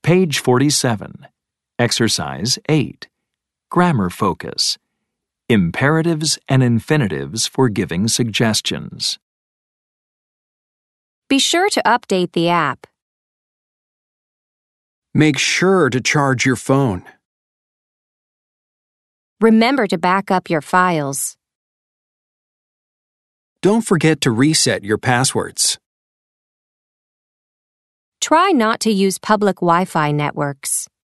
Page 47. Exercise 8. Grammar focus. Imperatives and infinitives for giving suggestions. Be sure to update the app. Make sure to charge your phone. Remember to back up your files. Don't forget to reset your passwords. Try not to use public Wi-Fi networks.